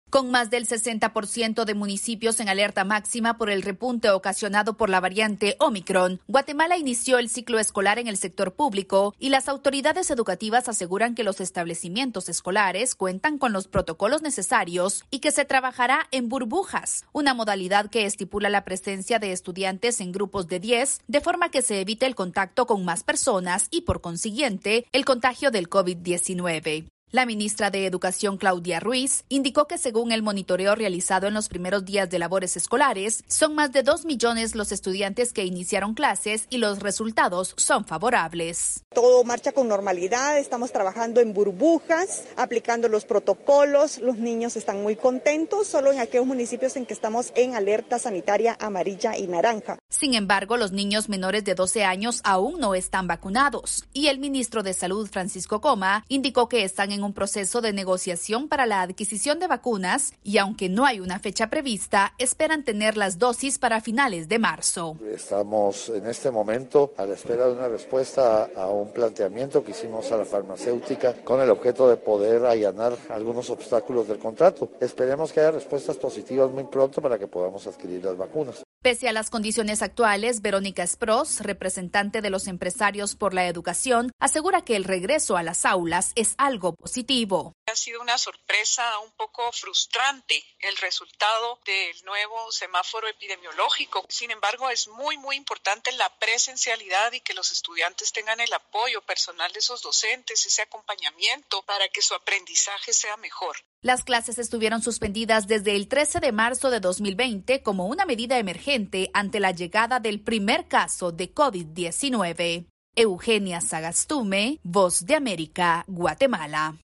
Con más del 60% de municipios en alerta máxima por el repunte ocasionado por la variante Omicron, Guatemala inició el ciclo escolar en el sector público y las autoridades educativas aseguran que los establecimientos escolares cuentan con los protocolos necesarios y que se trabajará en burbujas, una modalidad que estipula la presencia de estudiantes en grupos de 10, de forma que se evite el contacto con más personas y, por consiguiente, el contagio del COVID-19. La ministra de Educación, Claudia Ruiz, indicó que según el monitoreo realizado en los primeros días de labores escolares, son más de 2 millones los estudiantes que iniciaron clases y los resultados son favorables. Todo marcha con normalidad, estamos trabajando en burbujas, aplicando los protocolos, los niños están muy contentos, solo en aquellos municipios en que estamos en alerta sanitaria amarilla y naranja. Sin embargo, los niños menores de 12 años aún no están vacunados y el ministro de Salud, Francisco Coma, indicó que están en un proceso de negociación para la adquisición de vacunas y aunque no hay una fecha prevista, esperan tener las dosis para finales de marzo. Estamos en este momento a la espera de una respuesta a un planteamiento que hicimos a la farmacéutica con el objeto de poder allanar algunos obstáculos del contrato. Esperemos que haya respuestas positivas muy pronto para que podamos adquirir las vacunas. Pese a las condiciones actuales, Verónica Espros, representante de los empresarios por la educación, asegura que el regreso a las aulas es algo positivo. Ha sido una sorpresa un poco frustrante el resultado del nuevo semáforo epidemiológico. Sin embargo, es muy importante la presencialidad y que los estudiantes tengan el apoyo personal de esos docentes, ese acompañamiento para que su aprendizaje sea mejor. Las clases estuvieron suspendidas desde el 13 de marzo de 2020 como una medida emergente ante la llegada del primer caso de COVID-19. Eugenia Sagastume, Voz de América, Guatemala.